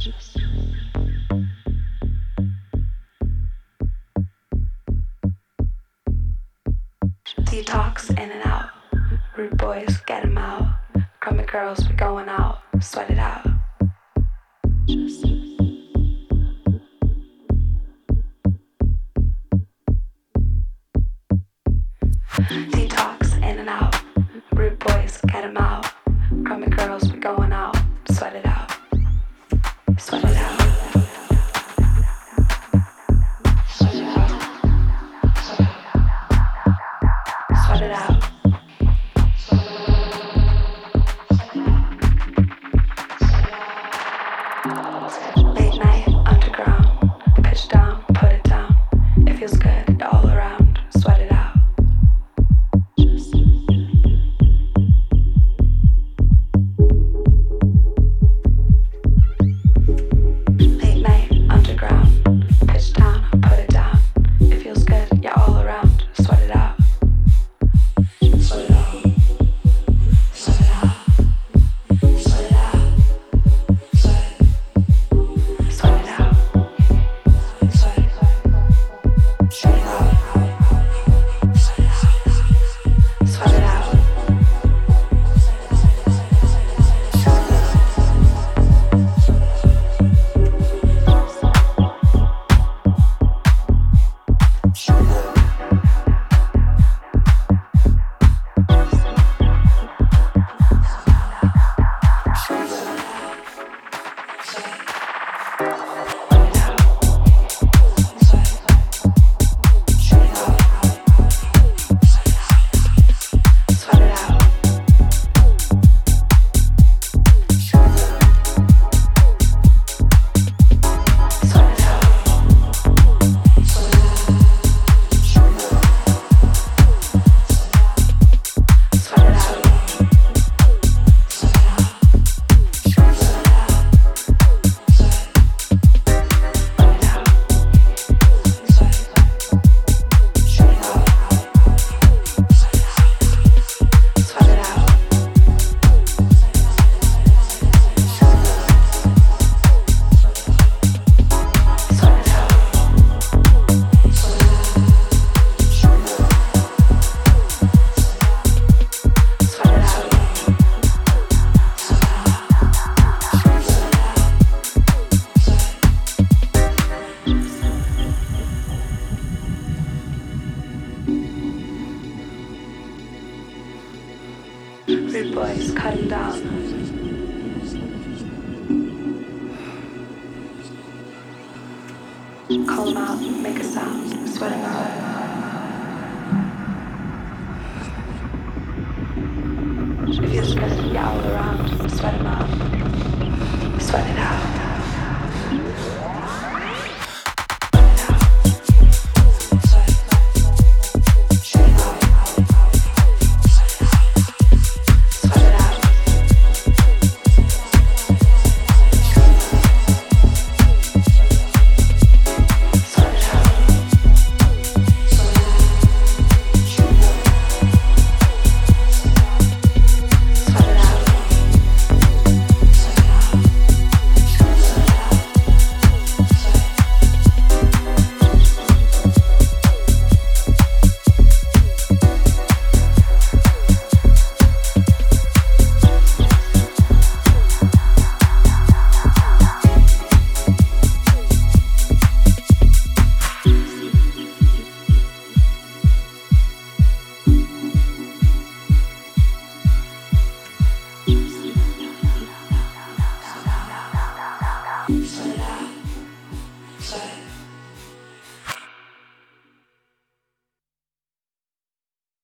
Detox in and out. Rude boys, get 'em out. Crummy girls, we going out. Sweat it out. Detox in and out. Rude boys, get 'em out. Crummy girls, we going out. Sweat it out. Sweat it out. Sweat it out. Sweat it out. Late night, underground. Pitch down, put it down. It feels good all around. Sweat it out. Late night, underground. Pitch down, put it down. It feels good, yeah, all around. Sweat it out. Sweat it out. Sweat it out. Sweat it out. Sweat it out. Sweat it out. Sweat it out. Sweat it out. Sweat it out. Sweat it out. Sweat it out. Sweat it out. Sweat it out. Sweat it out. Rude boys, cut 'em down. Call 'em out, make a sound. Sweat 'em out. It feels good, yeah, all around. Sweat 'em out. Sweat it out.